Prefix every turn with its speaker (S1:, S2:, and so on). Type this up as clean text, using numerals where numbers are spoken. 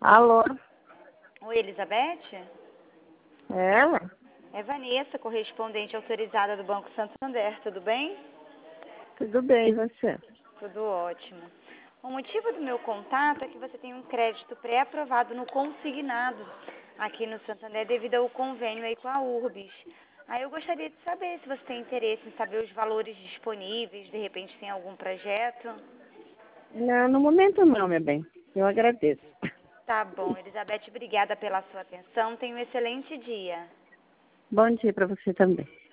S1: Alô?
S2: Oi, Elizabeth?
S1: É ela?
S2: É Vanessa, correspondente autorizada do Banco Santander, tudo bem?
S1: Tudo bem, e você?
S2: Tudo ótimo. O motivo do meu contato é que você tem um crédito pré-aprovado no consignado aqui no Santander devido ao convênio aí com a Urbis. Aí eu gostaria de saber se você tem interesse em saber os valores disponíveis, de repente tem algum projeto.
S1: Não, no momento não, meu bem. Eu agradeço.
S2: Tá bom, Elizabeth, obrigada pela sua atenção. Tenha um excelente dia.
S1: Bom dia para você também.